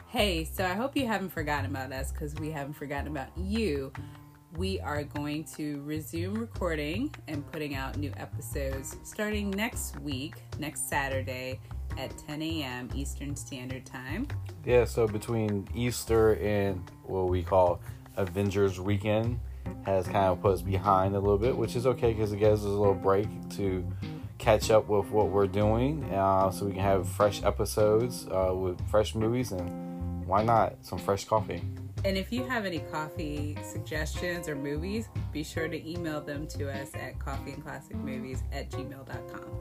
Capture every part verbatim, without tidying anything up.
Hey, so I hope you haven't forgotten about us because we haven't forgotten about you. We are going to resume recording and putting out new episodes starting next week, next Saturday at ten a.m. Eastern Standard Time. Yeah, so between Easter and what we call Avengers Weekend has kind of put us behind a little bit, which is okay because it gives us a little break to catch up with what we're doing, uh, so we can have fresh episodes uh, with fresh movies, and why not some fresh coffee. And if you have any coffee suggestions or movies, be sure to email them to us at coffeeandclassicmovies at gmail dot com.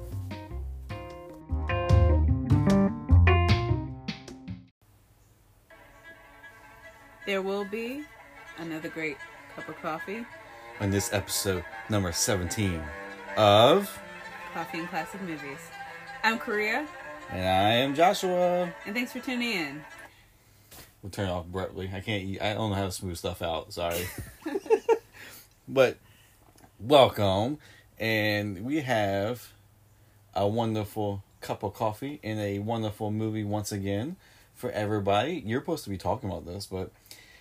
There will be another great cup of coffee. On this episode number seventeen of Coffee and Classic Movies. I'm Korea. And I am Joshua. And thanks for tuning in. We'll turn it off abruptly. I can't eat, I don't know how to smooth stuff out. Sorry. But welcome. And we have a wonderful cup of coffee and a wonderful movie once again for everybody. You're supposed to be talking about this, but...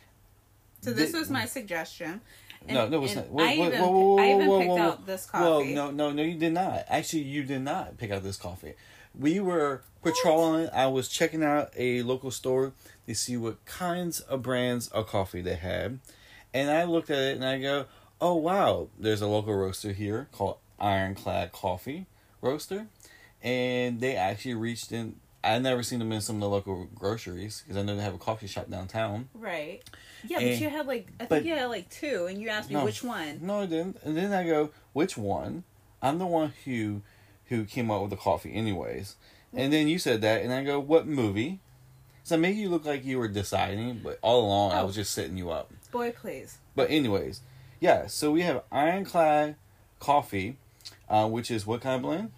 So this was my suggestion. And, no, no, it's not. I even, I even picked out this coffee. Well, no, no, no, you did not. Actually, you did not pick out this coffee. We were patrolling. What? I was checking out a local store to see what kinds of brands of coffee they had. And I looked at it and I go, oh, wow. There's a local roaster here called Ironclad Coffee Roaster. And they actually reached in. I've never seen them in some of the local groceries because I know they have a coffee shop downtown. Right. Yeah, and, but you had like, I but, think you had like two, and you asked me no, which one. No, I didn't. And then I go, which one? I'm the one who who came up with the coffee anyways. And then you said that, and I go, what movie? So I made you look like you were deciding, but all along oh. I was just setting you up. Boy, please. But anyways, yeah, so we have Ironclad Coffee, uh, which is what kind of blend?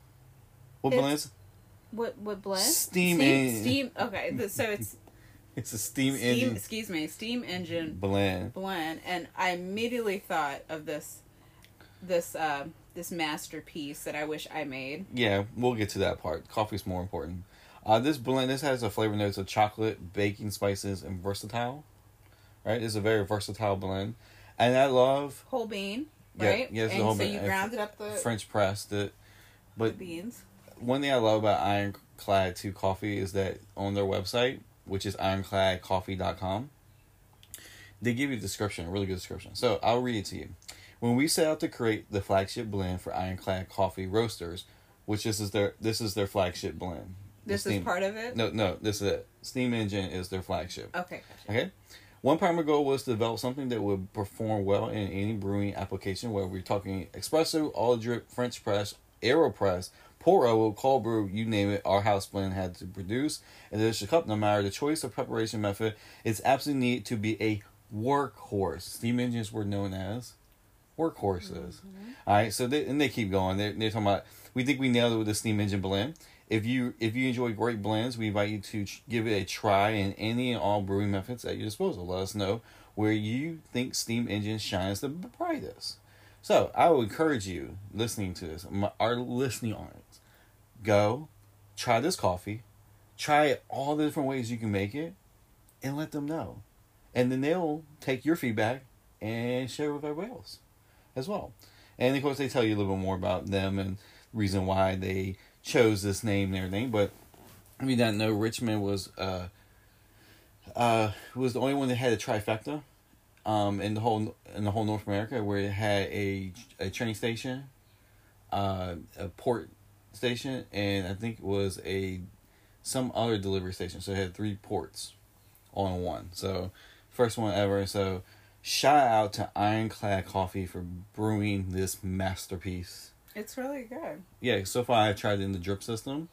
What it's, blend is What, what blend? Steam. Steam, en- steam okay, so it's... It's a steam, steam engine. Excuse me, steam engine blend. Blend, and I immediately thought of this, this, uh, this masterpiece that I wish I made. Yeah, we'll get to that part. Coffee's more important. Uh, this blend, this has a flavor notes of chocolate, baking spices, and versatile. Right, it's a very versatile blend, and I love whole bean. Yeah, right? yes, and the whole so bean. you grounded up the French pressed it, but the beans. One thing I love about Ironclad two Coffee is that on their website, which is ironclad coffee dot com, they give you a description, a really good description. So I'll read it to you. When we set out to create the flagship blend for Ironclad Coffee Roasters, which this is their this is their flagship blend. This steam, is part of it? No, no, this is it. Steam Engine is their flagship. Okay, gotcha. Okay? One primary goal was to develop something that would perform well in any brewing application, whether we're talking espresso, all drip, French press, AeroPress, pour over, cold brew, you name it, our house blend had to produce. And there's a cup, no matter the choice of preparation method, it's absolutely needed to be a workhorse. Steam engines were known as workhorses. Mm-hmm. All right, so they, and they keep going. They're, they're talking about, we think we nailed it with the steam engine blend. If you if you enjoy great blends, we invite you to ch- give it a try in any and all brewing methods at your disposal. Let us know where you think steam engine shines the brightest. So, I would encourage you, listening to this, my, our listening audience, go, try this coffee, try it all the different ways you can make it, and let them know. And then they'll take your feedback and share it with everybody else as well. And, of course, they tell you a little bit more about them and the reason why they chose this name and everything. But, if you don't know, Richmond was, uh, uh, was the only one that had a trifecta. Um, in the whole in the whole North America, where it had a a train station, uh, a port station, and I think it was a some other delivery station. So it had three ports, all in one. So first one ever. So shout out to Ironclad Coffee for brewing this masterpiece. It's really good. Yeah, so far I've tried it in the drip system,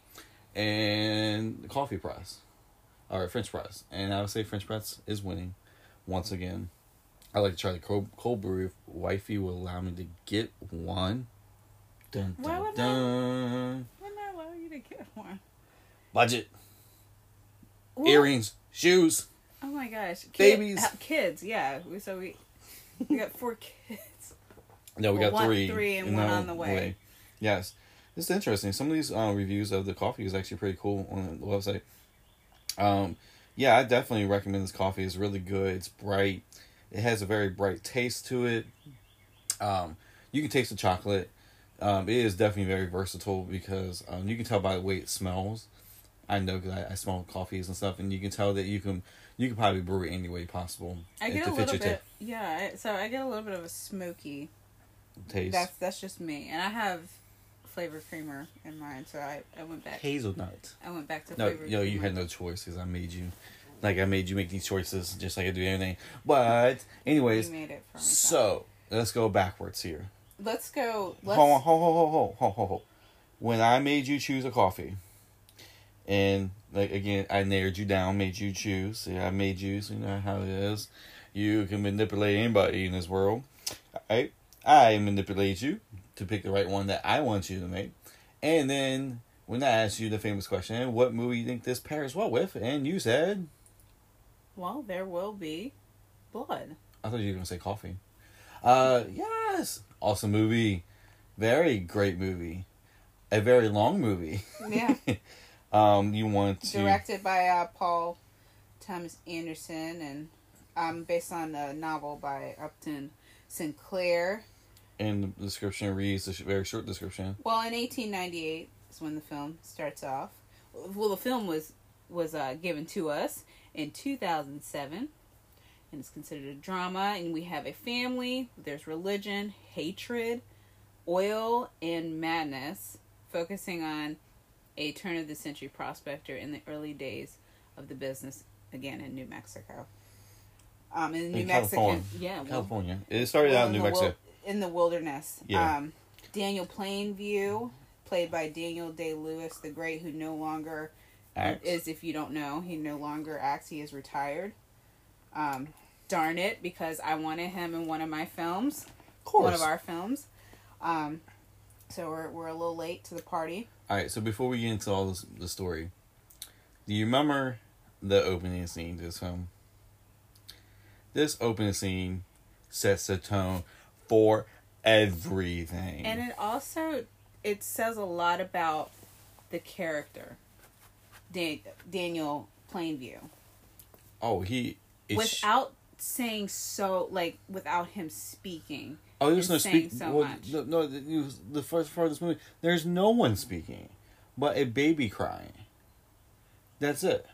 and the coffee press, or French press, and I would say French press is winning once again. I like to try the cold, cold brew if wifey will allow me to get one. Dun, dun, Why would dun. I, wouldn't I allow you to get one? Budget. What? Earrings. Shoes. Oh my gosh. Kid, Babies. Uh, kids, yeah. We, so we we got four kids. No, we well, got one, three. Three and, and one on the way. way. Yes. This is interesting. Some of these uh, reviews of the coffee is actually pretty cool on the website. Um, yeah, I definitely recommend this coffee. It's really good. It's bright. It has a very bright taste to it. Um, you can taste the chocolate. Um, it is definitely very versatile because um, you can tell by the way it smells. I know because I, I smell coffees and stuff, and you can tell that you can you can probably brew it any way possible. I get a little bit, yeah. I, so I get a little bit of a smoky taste. That's that's just me, and I have flavor creamer in mine, so I, I went back. Hazelnut. I went back to no, flavor. No, you had no choice because I made you, like I made you make these choices just like I do everything. But anyways, you made it for me. So let's go backwards here. Let's go. Let's... Hold on, hold, hold, hold, hold, hold, hold, hold. When I made you choose a coffee, and like again, I narrowed you down, made you choose. Yeah, I made you. So you know how it is. You can manipulate anybody in this world. I I manipulate you to pick the right one that I want you to make, and then when I asked you the famous question, what movie you think this pairs well with, and you said, "Well, there will be blood." I thought you were gonna say coffee. Uh, yes, awesome movie, very great movie, a very long movie. Yeah. um, you want to directed by uh, Paul Thomas Anderson, and um, based on the novel by Upton Sinclair. And the description reads a very short description. Well, in eighteen ninety-eight is when the film starts off. Well, the film was was uh, given to us in two thousand seven. And it's considered a drama, and we have a family. There's religion, hatred, oil, and madness, focusing on a turn-of-the-century prospector in the early days of the business, again, in New Mexico. Um, in New in Mexico, California. yeah, well, California. It started well, out in New Mexico. Wil- in the wilderness. Yeah. Um, Daniel Plainview, played by Daniel Day-Lewis the Great, who no longer acts. is, if you don't know, he no longer acts. He is retired. Um... Darn it, because I wanted him in one of my films. Of course. One of our films. Um, so we're we're a little late to the party. Alright, so before we get into all this, the story, do you remember the opening scene to this film? This opening scene sets the tone for everything. And it also, it says a lot about the character. Dan- Daniel Plainview. Oh, he... Without... saying so, like, without him speaking. Oh, there's no speaking. So well, much. No, no, the first part of this movie, there's no one speaking, but a baby crying. That's it.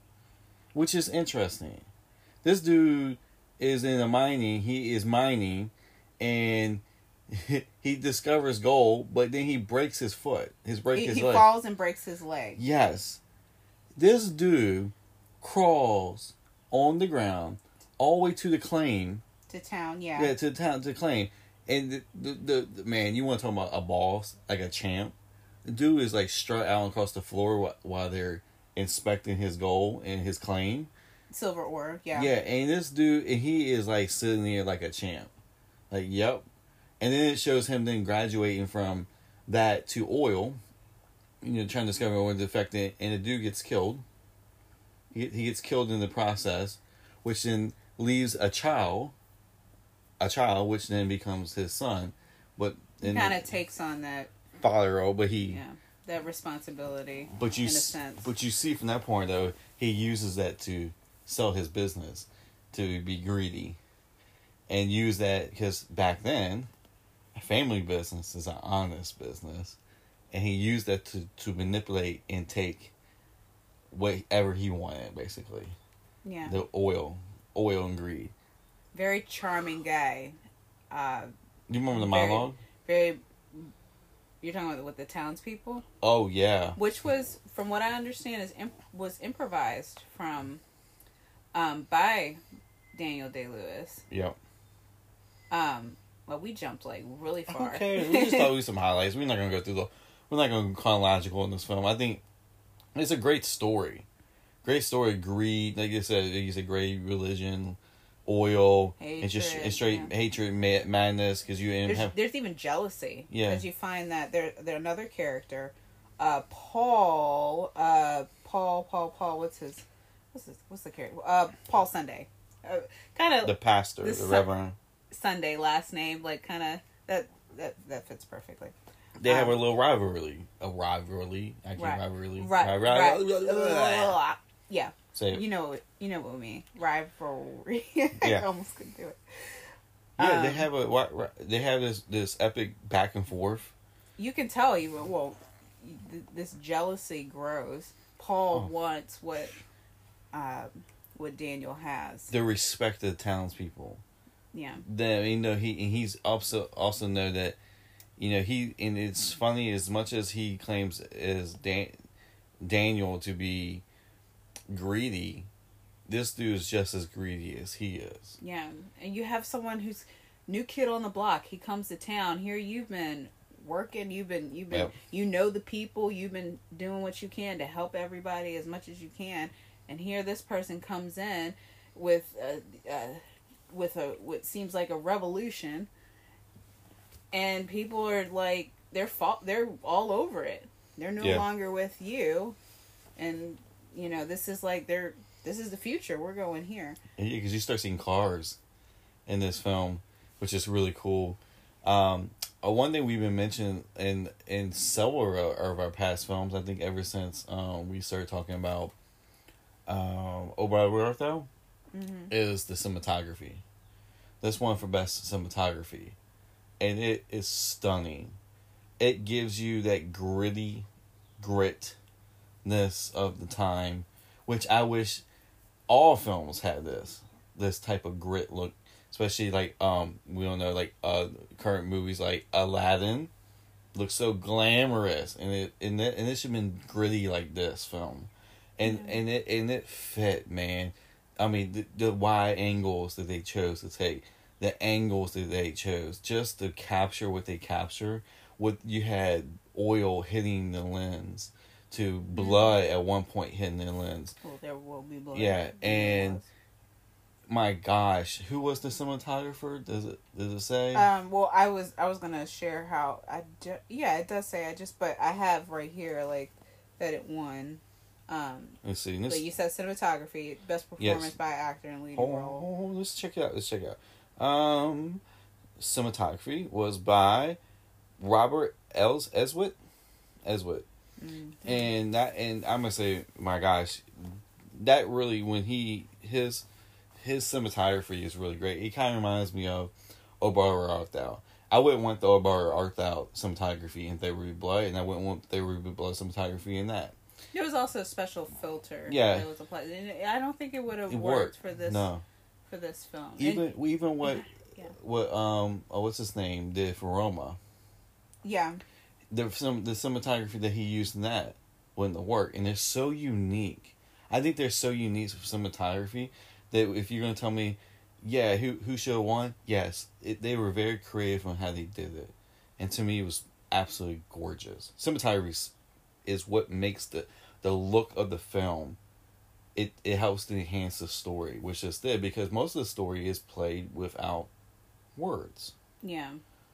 Which is interesting. This dude is in a mining. He is mining, and he discovers gold, but then he breaks his foot. His break he, his he leg. He falls and breaks his leg. Yes, this dude crawls on the ground all the way to the claim. To town, yeah. Yeah, to town, to claim. And the, the, the, the man, you want to talk about a boss, like a champ. The dude is like strut out across the floor while, while they're inspecting his goal and his claim. Silver ore, yeah. Yeah, and this dude, and he is like sitting there like a champ. Like, yep. And then it shows him then graduating from that to oil. You know, trying to discover what defected, and the dude gets killed. He, he gets killed in the process, which then leaves a child, a child, which then becomes his son, but he kind of takes on that father role. But he, yeah, that responsibility. But you, in a sense. But you see from that point though, he uses that to sell his business, to be greedy, and use that because back then, a family business is an honest business, and he used that to to manipulate and take whatever he wanted, basically. Yeah. The oil. Oil and greed. Very charming guy. Uh, you remember the very, monologue? Very. You're talking about with the townspeople? Oh yeah. Which was, from what I understand, is imp- was improvised from, um, by Daniel Day-Lewis. Yep. Um. Well, we jumped like really far. Okay, we just thought we some highlights. We're not gonna go through the. We're not gonna go chronological in this film. I think it's a great story. Great story, greed, like you said, like you said, great religion, oil, hatred, and just and straight yeah. hatred, mad, madness, because you there's, have there's even jealousy. Yeah, because you find that there, there another character, uh, Paul, uh, Paul, Paul, Paul. What's his, what's his, what's the character? Uh, Paul Sunday, uh, kind of the pastor, the, the Reverend Sunday last name, like kind of that that that fits perfectly. They um, have a little rivalry, a rivalry, I can't right, rivalry, right, right. Yeah. Say it. You know, you know what I mean. Rivalry. I Yeah. almost couldn't do it. Yeah, they Um, have a wha- wha- they have this this epic back and forth. You can tell even, well, th- this jealousy grows. Paul Oh. wants what, um, what Daniel has. The respect of the townspeople. Yeah. Then you know he and he's also also know that, you know he and it's funny as much as he claims as Dan, Daniel to be greedy, this dude is just as greedy as he is. Yeah. And you have someone who's new kid on the block. He comes to town. Here you've been working. You've been, you've been, Yep. you know the people. You've been doing what you can to help everybody as much as you can. And here this person comes in with a, uh, with a, what seems like a revolution. And people are like, they're fa- they're all over it. They're no Yeah. longer with you. And, you know, this is like, they're, this is the future. We're going here. Yeah, because you start seeing cars in this film, which is really cool. Um, uh, one thing we've been mentioning in in several of our past films, I think ever since um, we started talking about um, Oberto, Mm-hmm. is the cinematography. This one for best cinematography, and it is stunning. It gives you that gritty gritness of the time, which I wish all films had this this type of grit look, especially like um we don't know like uh current movies like Aladdin looks so glamorous, and it and it, and it should have been gritty like this film, and Yeah. and it and it fit, man. I mean the, the wide angles that they chose to take, the angles that they chose just to capture what they capture. What you had oil hitting the lens, to blood at one point hitting the lens. Well, there will be blood. Yeah, There and was. my gosh, who was the cinematographer? Does it does it say? Um. Well, I was I was gonna share how I ju- yeah, it does say I just but I have right here like that it won. Um. Let's see. But Let's, you said cinematography, best performance Yes. by actor in leading hold, role. hold, hold, let's check it out. Let's check it out. Um, cinematography was by Robert Els Eswit, Eswit, Mm-hmm. and that and I'm gonna say, my gosh, that really when he his his cinematography is really great. It kind of reminds me of Obar Arthau. I wouldn't want the Obar Arthau cinematography in There Will Be Blood, and I wouldn't want There Will Be Blood cinematography in that. There was also a special filter. Yeah. That was applied. And I don't think it would have It worked, worked. for this No, for this film. even And- even what yeah. what um oh, what's his name did for Roma. yeah. The some the cinematography that he used in that wouldn't work, and they're so unique. I think they're so unique for cinematography that if you're gonna tell me, yeah, who who should have won? Yes, it, they were very creative on how they did it, and to me, it was absolutely gorgeous. Cinematography is, is what makes the the look of the film. It it helps to enhance the story, which is good because most of the story is played without words. Yeah.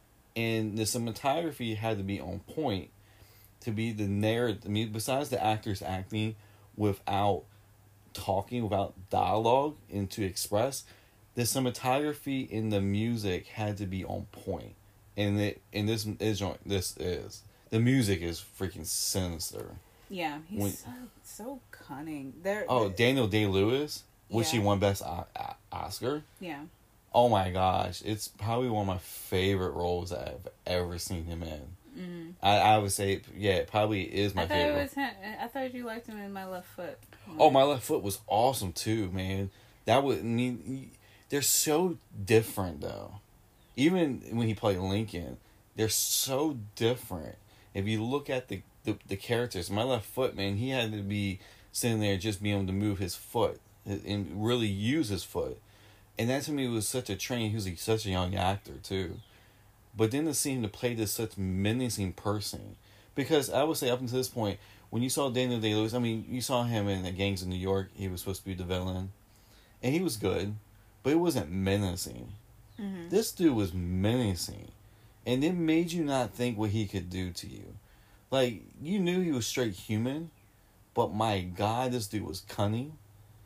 And the cinematography had to be on point to be the narrative. I mean, besides the actors acting without talking, without dialogue, and to express, the cinematography and the music had to be on point. And it and this is this is the music is freaking sinister. Yeah. He's When- so so cunning. There. Oh, Daniel Day-Lewis, which he Yeah. won Best o- o- Oscar. Yeah. Oh my gosh, it's probably one of my favorite roles that I've ever seen him in. Mm-hmm. I, I would say, yeah, it probably is my I thought favorite. it was him. I thought you liked him in My Left Foot. Oh, My Left Foot was awesome too, man. That would I mean, they're so different though. Even when he played Lincoln, they're so different. If you look at the the, the characters, My Left Foot, man, he had to be sitting there just being able to move his foot and really use his foot. And that to me was such a train. He was a, such a young actor too. But then to see him to play this such menacing person, because I would say up until this point, when you saw Daniel Day-Lewis, I mean, you saw him in the Gangs of New York. He was supposed to be the villain, and he was good, but it wasn't menacing. Mm-hmm. This dude was menacing, and it made you not think what he could do to you. Like you knew he was straight human, but my God, this dude was cunning.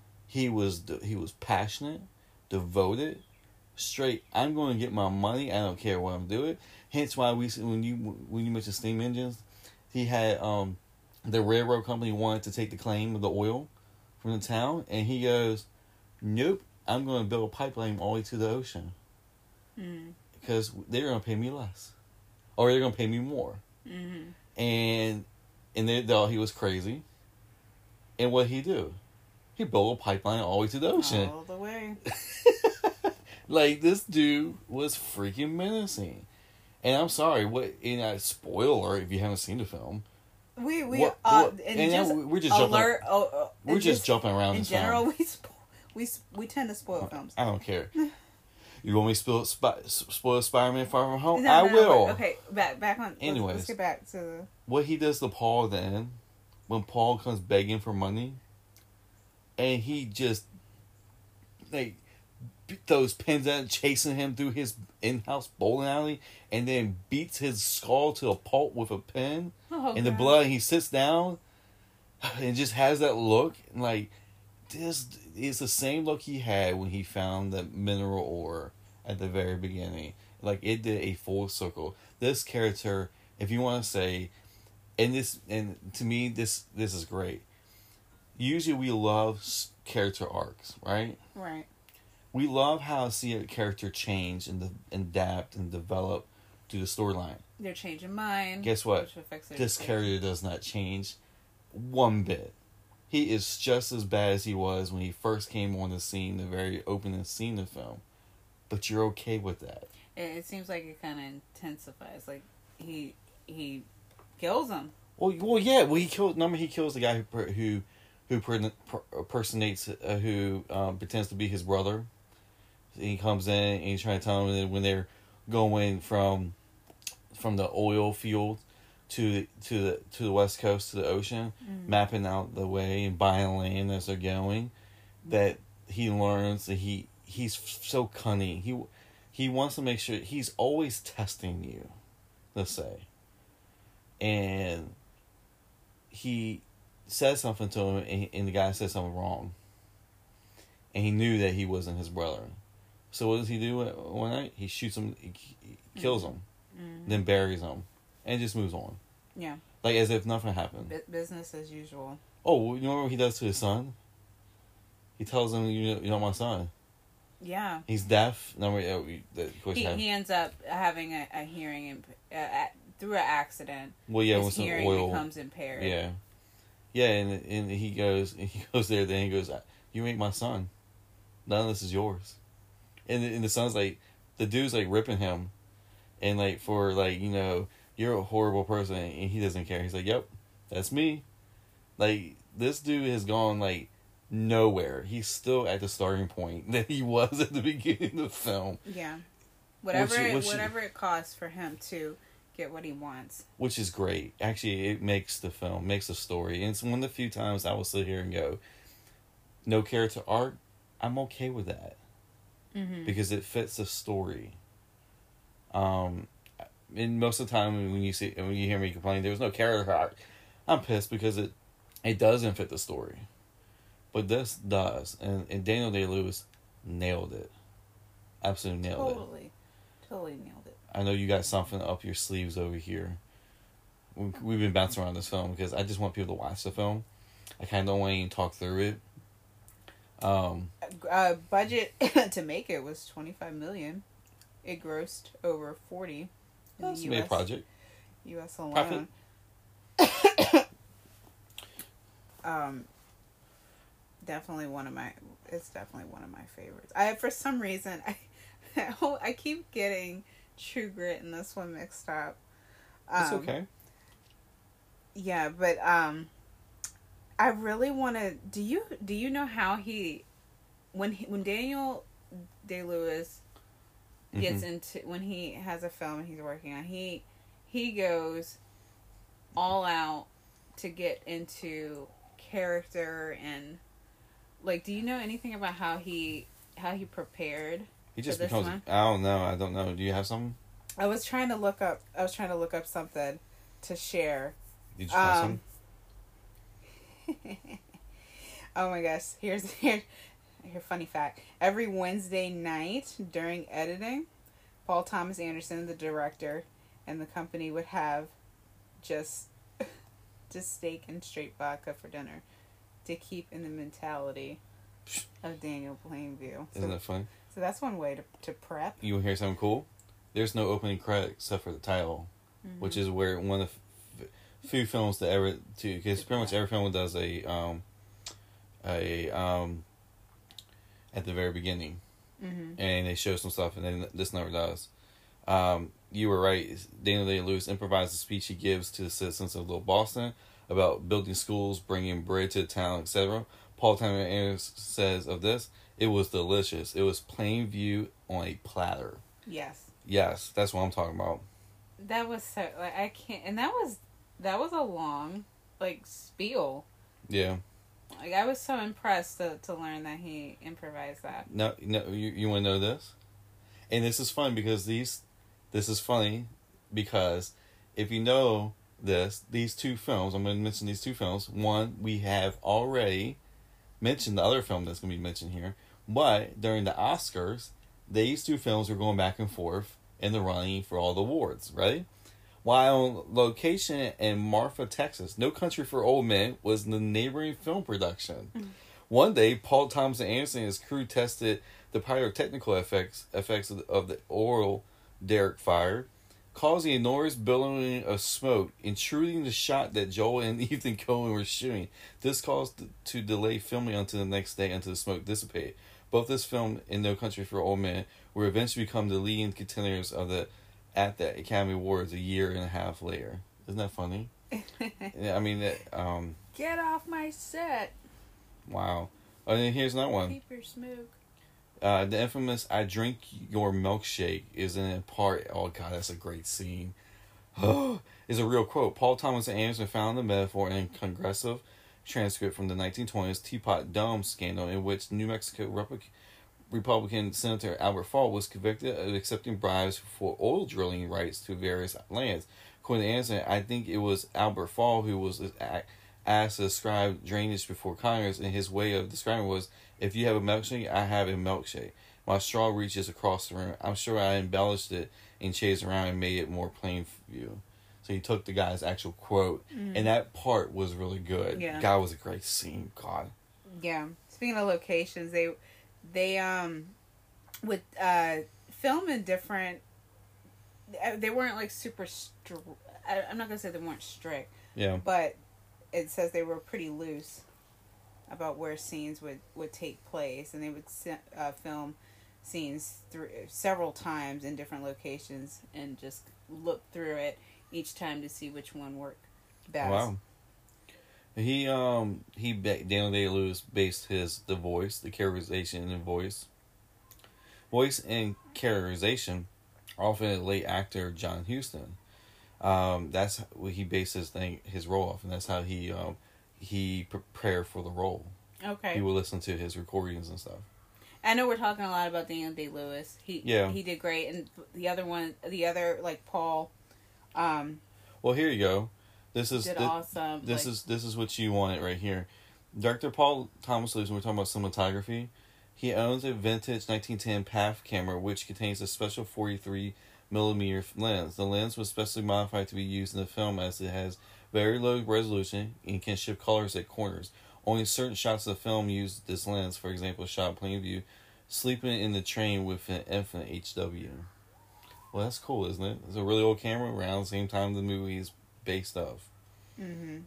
He was he was passionate, devoted, straight. I'm going to get my money. I don't care what I'm doing. Hence why we when you when you mentioned steam engines, he had um, the railroad company wanted to take the claim of the oil from the town, and he goes, "Nope, I'm going to build a pipeline all the way to the ocean mm. because they're going to pay me less, or they're going to pay me more." Mm-hmm. And and they thought he was crazy. And what he do? He built a pipeline all the way to the ocean. All the way. Like, this dude was freaking menacing. And I'm sorry, what? And I spoiler if you haven't seen the film. We we what, uh what, and, and just we're just alert. jumping. Oh, uh, We're just, just jumping around in this general. film. We spo- we s- we tend to spoil films. I don't care. You want me to spoil, Sp- spoil Spider-Man Far From Home? No, I no, no, will. but- okay, back back on. Anyways. let's, let's get back to the... What he does to Paul then, when Paul comes begging for money, and he just, like, those pins out, chasing him through his in-house bowling alley, and then beats his skull to a pulp with a pin, Oh, and the God. blood, and he sits down, and just has that look, and like, this is the same look he had when he found the mineral ore at the very beginning. Like, it did a full circle. This character, if you want to say, and this, and to me, this this is great. Usually we love s- character arcs, right? Right. We love how to see a character change and, de- and adapt and develop to the storyline. They're changing mind. Guess what? Which affects their This decisions. character does not change one bit. He is just as bad as he was when he first came on the scene, the very opening scene of the film. But you're okay with that. It, it seems like it kind of intensifies. Like he he kills him. Well, well, yeah. Well, he killed. Remember, he kills the guy who per- who who per- per- impersonates, uh, who um, pretends to be his brother. He comes in and he's trying to tell him that when they're going from from the oil field to the, to the to the west coast to the ocean, Mm. mapping out the way and buying land as they're going, that he learns that he he's so cunning. He he wants to make sure he's always testing you, let's say. And he says something to him, and, and the guy says something wrong. And he knew that he wasn't his brother. So what does he do one night? He shoots him, he, he kills him, Mm. then buries him, and just moves on. Yeah. Like as if nothing happened. B- business as usual. Oh, you know what he does to his son? He tells him, "You know, you're not my son." Yeah. He's deaf. No, we, uh, we, the, of course He you have, he ends up having a, a hearing imp- uh, at, through an accident. well, yeah, with His some hearing oil. becomes impaired. Yeah, yeah, and and he goes, and he goes there. Then he goes, "You ain't my son. None of this is yours." And and the son's like, the dude's like ripping him, and like for like you know you're a horrible person, and he doesn't care. He's like, "Yep, that's me." Like this dude has gone like nowhere. He's still at the starting point that he was at the beginning of the film, Yeah. Whatever Which- it, which- whatever it costs for him to get what he wants. which is great. Actually, it makes the film, makes the story, and it's one of the few times I will sit here and go, no character arc. I'm okay with that. Mm-hmm. Because it fits the story. Um, and most of the time when you see when you hear me complain, there was no character arc, I'm pissed because it it doesn't fit the story, but this does, and and Daniel Day-Lewis nailed it, absolutely nailed Totally. it. Totally nailed it. I know you got something up your sleeves over here. We- We've been bouncing around this film because I just want people to watch the film. I kind of don't want to even talk through it. Um. Uh, budget to make it was twenty-five million. It grossed over forty in That's the a U S. made project. U S alone. Profit. um, definitely one of my. It's definitely one of my favorites. I for some reason I, I keep getting True Grit and this one mixed up. Um, It's okay. Yeah, but um, I really want to. Do you do you know how he, when he, when Daniel Day-Lewis gets Mhm. into when he has a film he's working on, he he goes all out to get into character and like. Do you know anything about how he how he prepared? He just for this becomes. one? I don't know. I don't know. Do you have something? I was trying to look up. I was trying to look up something to share. Did you find Um, oh my gosh! Here's here, here. Funny fact: every Wednesday night during editing, Paul Thomas Anderson, the director, and the company would have just, just steak and straight vodka for dinner, to keep in the mentality of Daniel Plainview. So, Isn't that funny? So that's one way to to prep. You want to hear something cool? There's no opening credit except for the title, mm-hmm. which is where one of the f- few films that ever to because pretty much every film does a um a um at the very beginning, mm-hmm. and they show some stuff, and then this never does. Um, you were right. Daniel Day-Lewis improvised the speech he gives to the citizens of Little Boston about building schools, bringing bread to the town, et cetera. Paul Thomas Anderson says of this, "It was delicious. It was Plainview on a platter." Yes. Yes, that's what I'm talking about. That was so like I can't, and that was that was a long like spiel. Yeah. Like I was so impressed to to learn that he improvised that. No, no, you you want to know this, and this is fun because these, this is funny, because if you know this, these two films, I'm going to mention these two films. One, we have already mentioned the other film that's going to be mentioned here, but during the Oscars, these two films were going back and forth in the running for all the awards, right? While on location in Marfa, Texas, No Country for Old Men was the neighboring film production. Mm-hmm. One day, Paul Thomas Anderson and his crew tested the pyrotechnical effects effects of the, of the oil derrick fire, causing enormous billowing of smoke, intruding the shot that Joel and Ethan Coen were shooting. This caused to delay filming until the next day until the smoke dissipated. Both this film and No Country for Old Men will eventually become the leading contenders of the at the Academy Awards a year and a half later. Isn't that funny? Yeah, I mean, um... Get off my set! Wow. Oh, and then here's another one. Keep your smoke. Uh, the infamous I Drink Your Milkshake is in a part... Oh, God, that's a great scene. Is a real quote. Paul Thomas Anderson found the metaphor in a Congressive transcript from the nineteen twenties Teapot Dome scandal, in which New Mexico Republic... Republican Senator Albert Fall was convicted of accepting bribes for oil drilling rights to various lands. According to Anderson, I think it was Albert Fall who was asked to describe drainage before Congress, and his way of describing it was, if you have a milkshake, I have a milkshake. My straw reaches across the room. I'm sure I embellished it and chased around and made it more plain for you. So he took the guy's actual quote, mm-hmm. and that part was really good. Yeah. God, was a great scene. God. Yeah. Speaking of locations, they... They, um, would, uh, film in different, they weren't, like, super, str- I'm not going to say they weren't strict. Yeah. But it says they were pretty loose about where scenes would, would take place. And they would uh, film scenes through several times in different locations and just look through it each time to see which one worked best. Wow. He um he Daniel Day-Lewis based his the voice, the characterization in the voice, voice and characterization, often a late actor John Huston. Um, that's what he based his thing his role off, and that's how he um he prepared for the role. Okay. He would listen to his recordings and stuff. I know we're talking a lot about Daniel Day-Lewis. He yeah. he did great, and the other one, the other like Paul. Um, well, here you go. This is did this, awesome. This like, is this is what you wanted right here. Director Paul Thomas Lewis, when we're talking about cinematography, he owns a vintage nineteen ten P A F camera which contains a special forty-three millimeter lens. The lens was specially modified to be used in the film as it has very low resolution and can shift colors at corners. Only certain shots of the film use this lens. For example, a shot Plainview sleeping in the train with an infinite H W. Well, that's cool, isn't it? It's a really old camera around the same time the movie is based off. Mm-hmm.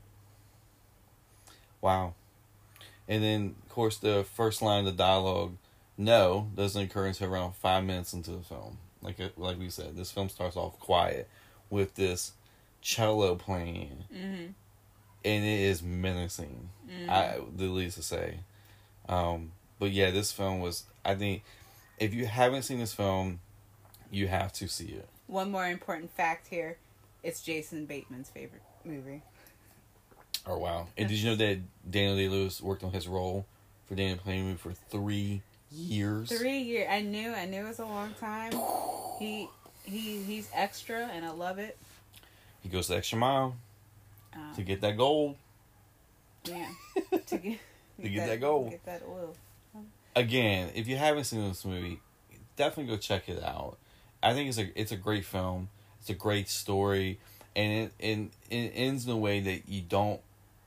Wow. And then, of course, the first line of the dialogue, no, doesn't occur until around five minutes into the film. Like like we said, this film starts off quiet with this cello playing. Mm-hmm. And it is menacing, mm-hmm. I the least to say. Um, but yeah, this film was, I think, if you haven't seen this film, you have to see it. One more important fact here. It's Jason Bateman's favorite movie. Oh, wow. And did you know that Daniel Day-Lewis worked on his role for Daniel Plainview for three years? Three years. I knew. I knew it was a long time. he he He's extra, and I love it. He goes the extra mile um, to get that gold. Yeah. to get, get, to get that, that gold. Get that oil. Again, if you haven't seen this movie, definitely go check it out. I think it's a it's a great film. It's a great story, and it, and it ends in a way that you don't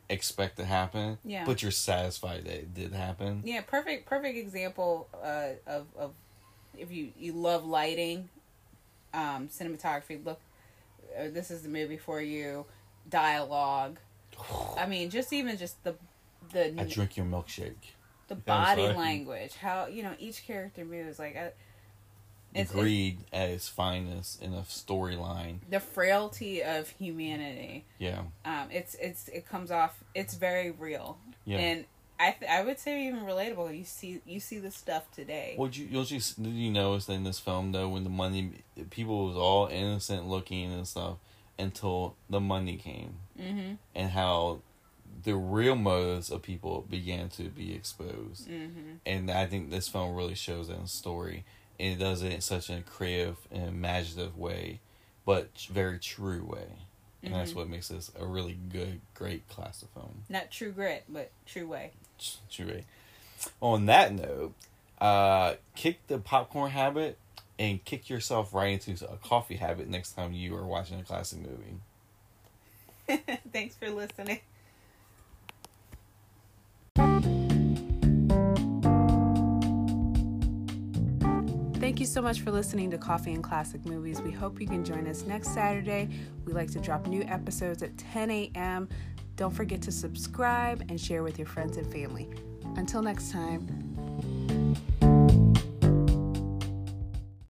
expect to happen. Yeah. But you're satisfied that it did happen. Yeah, perfect perfect example uh, of of if you, you love lighting, um, cinematography. Look, uh, this is the movie for you. Dialogue. I mean, just even just the the I drink your milkshake. the I'm body sorry. language, how you know each character moves, like I, it's, Greed at its finest in a storyline. the frailty of humanity. Yeah. Um, it's it's it comes off. It's very real. Yeah. And I th- I would say even relatable. You see you see this stuff today. Would you don't you did you notice in this film though when the money people was all innocent looking and stuff until the money came, Mm-hmm. and how the real motives of people began to be exposed. Mm-hmm. And I think this film really shows that in the story, and it does it in such a creative and imaginative way, but very true way. And that's Mhm. what makes this a really good, great classic film. Not True Grit, but True Way. True way. On that note, uh, kick the popcorn habit and kick yourself right into a coffee habit next time you are watching a classic movie. Thanks for listening. Thank you so much for listening to Coffee and Classic Movies. We hope you can join us next Saturday. We like to drop new episodes at ten a.m. Don't forget to subscribe and share with your friends and family. Until next time,